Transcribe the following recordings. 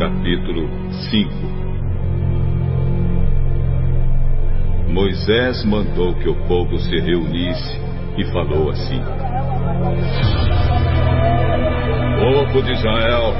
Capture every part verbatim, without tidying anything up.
capítulo cinco. Moisés mandou que o povo se reunisse e falou assim: Povo de Israel,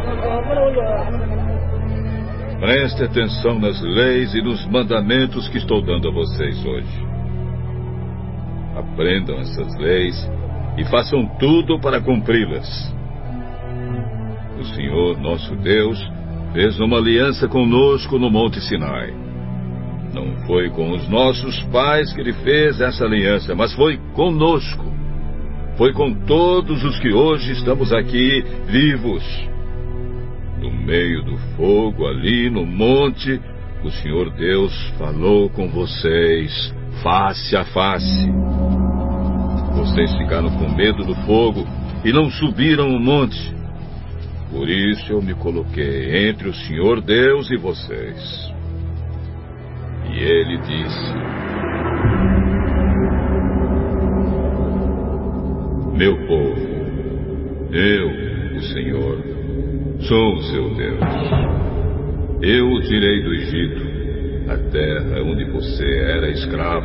preste atenção nas leis e nos mandamentos que estou dando a vocês hoje. Aprendam essas leis e façam tudo para cumpri-las. O Senhor, nosso Deus, fez uma aliança conosco no Monte Sinai. Não foi com os nossos pais que Ele fez essa aliança, mas foi conosco. Foi com todos os que hoje estamos aqui vivos. No meio do fogo, ali no monte, o Senhor Deus falou com vocês, face a face. Vocês ficaram com medo do fogo e não subiram o monte. Por isso eu me coloquei entre o Senhor Deus e vocês. E Ele disse: Meu povo, eu, o Senhor, sou o seu Deus. Eu o tirei do Egito, a terra onde você era escravo.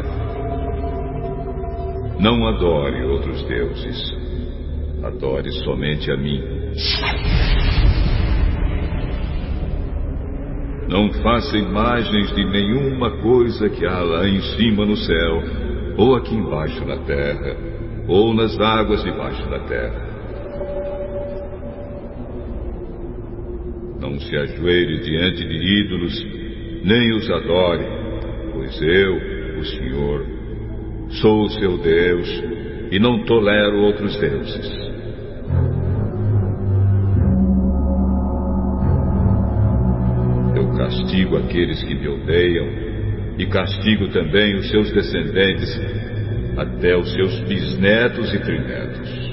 Não adore outros deuses. Adore somente a mim. Não faça imagens de nenhuma coisa que há lá em cima no céu, ou aqui embaixo na terra, ou nas águas debaixo da terra. Não se ajoelhe diante de ídolos, nem os adore, pois eu, o Senhor, sou o seu Deus e não tolero outros deuses. Castigo aqueles que me odeiam e castigo também os seus descendentes, até os seus bisnetos e trinetos.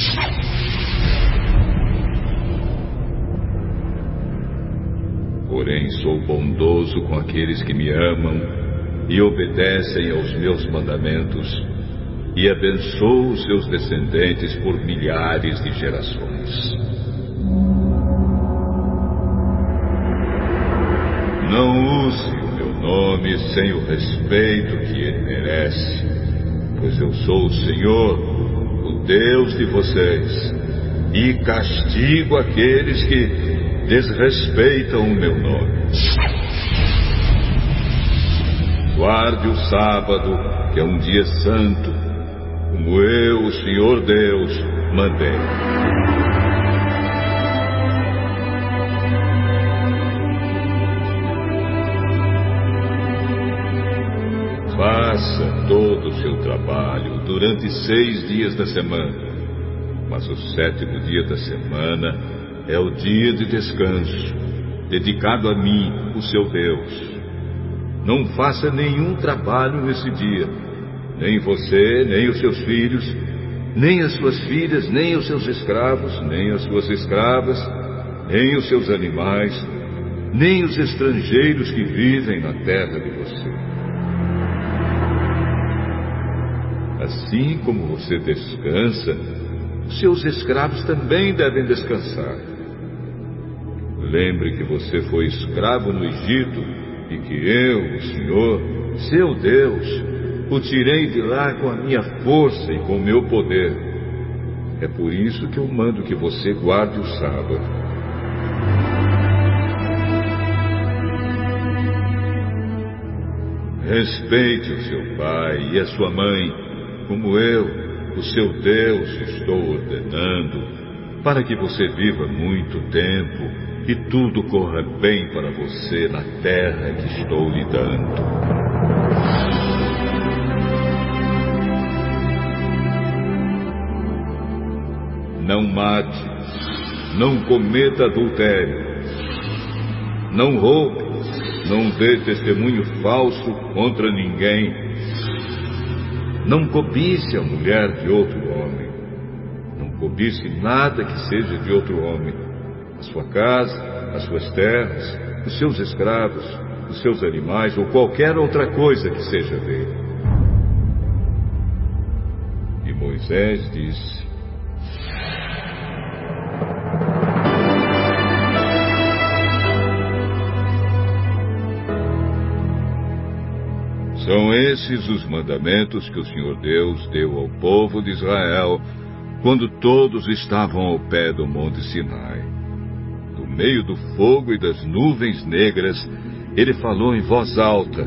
Porém, sou bondoso com aqueles que me amam e obedecem aos meus mandamentos, e abençoo os seus descendentes por milhares de gerações. Não use o meu nome sem o respeito que ele merece, pois eu sou o Senhor, o Deus de vocês, e castigo aqueles que desrespeitam o meu nome. Guarde o sábado, que é um dia santo, como eu, o Senhor Deus, mandei. Faça todo o seu trabalho durante seis dias da semana, mas o sétimo dia da semana é o dia de descanso, dedicado a mim, o seu Deus. Não faça nenhum trabalho nesse dia, nem você, nem os seus filhos, nem as suas filhas, nem os seus escravos, nem as suas escravas, nem os seus animais, nem os estrangeiros que vivem na terra de você. Assim como você descansa, os seus escravos também devem descansar. Lembre que você foi escravo no Egito e que eu, o Senhor, seu Deus, o tirei de lá com a minha força e com o meu poder. É por isso que eu mando que você guarde o sábado. Respeite o seu pai e a sua mãe, como eu, o seu Deus, estou ordenando, para que você viva muito tempo e tudo corra bem para você na terra que estou lhe dando. Não mate, não cometa adultério, não roube, não dê testemunho falso contra ninguém. Não cobice a mulher de outro homem. Não cobice nada que seja de outro homem. A sua casa, as suas terras, os seus escravos, os seus animais ou qualquer outra coisa que seja dele. E Moisés disse: São esses os mandamentos que o Senhor Deus deu ao povo de Israel quando todos estavam ao pé do Monte Sinai. No meio do fogo e das nuvens negras, ele falou em voz alta: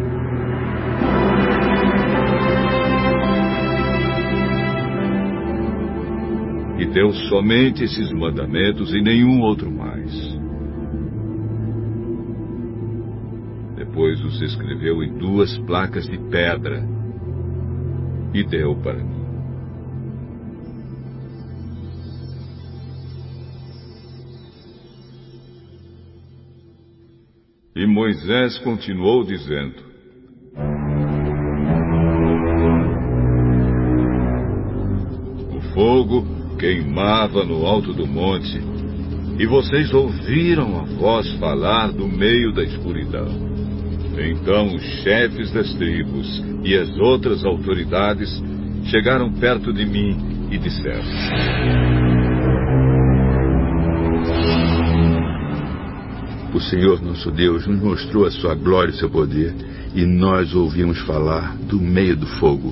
e deu somente esses mandamentos e nenhum outro mais. Depois os escreveu em duas placas de pedra e deu para mim. E Moisés continuou dizendo: o fogo queimava no alto do monte, e vocês ouviram a voz falar do meio da escuridão. Então os chefes das tribos e as outras autoridades chegaram perto de mim e disseram: o Senhor nosso Deus nos mostrou a sua glória e seu poder, e nós ouvimos falar do meio do fogo.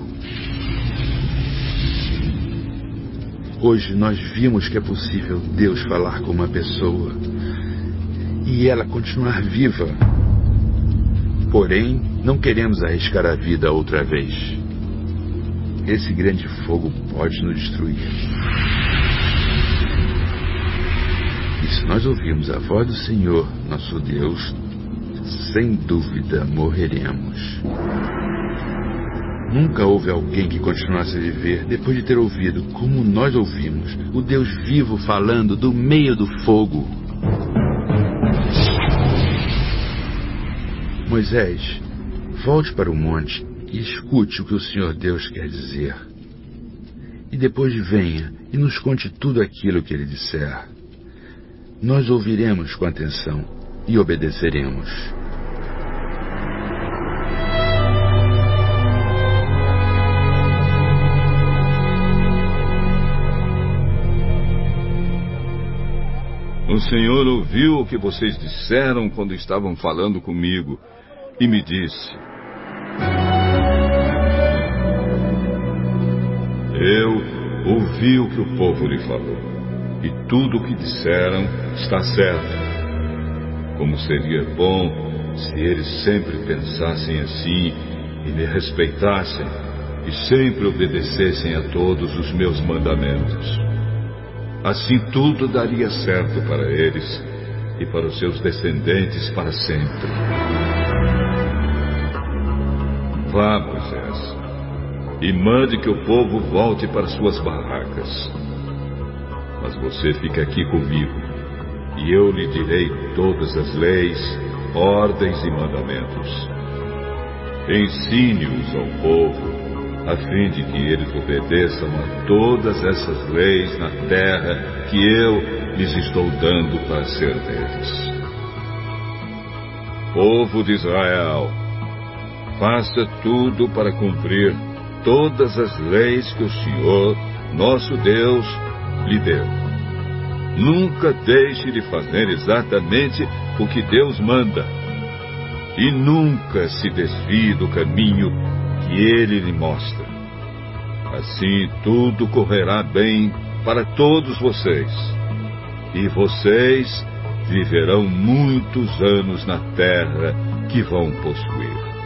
Hoje nós vimos que é possível Deus falar com uma pessoa e ela continuar viva. Porém, não queremos arriscar a vida outra vez. Esse grande fogo pode nos destruir. E se nós ouvirmos a voz do Senhor, nosso Deus, sem dúvida morreremos. Nunca houve alguém que continuasse a viver depois de ter ouvido, como nós ouvimos, o Deus vivo falando do meio do fogo. Moisés, volte para o monte e escute o que o Senhor Deus quer dizer. E depois venha e nos conte tudo aquilo que ele disser. Nós ouviremos com atenção e obedeceremos. O Senhor ouviu o que vocês disseram quando estavam falando comigo e me disse: eu ouvi o que o povo lhe falou, e tudo o que disseram está certo. Como seria bom se eles sempre pensassem assim e me respeitassem e sempre obedecessem a todos os meus mandamentos. Assim tudo daria certo para eles e para os seus descendentes para sempre. Vá, Moisés, e mande que o povo volte para suas barracas. Mas você fica aqui comigo, e eu lhe direi todas as leis, ordens e mandamentos. Ensine-os ao povo, a fim de que eles obedeçam a todas essas leis na terra que eu lhes estou dando para ser deles. Povo de Israel, faça tudo para cumprir todas as leis que o Senhor, nosso Deus, lhe deu. Nunca deixe de fazer exatamente o que Deus manda, e nunca se desvie do caminho que Ele lhe mostra. Assim tudo correrá bem para todos vocês, e vocês viverão muitos anos na terra que vão possuir.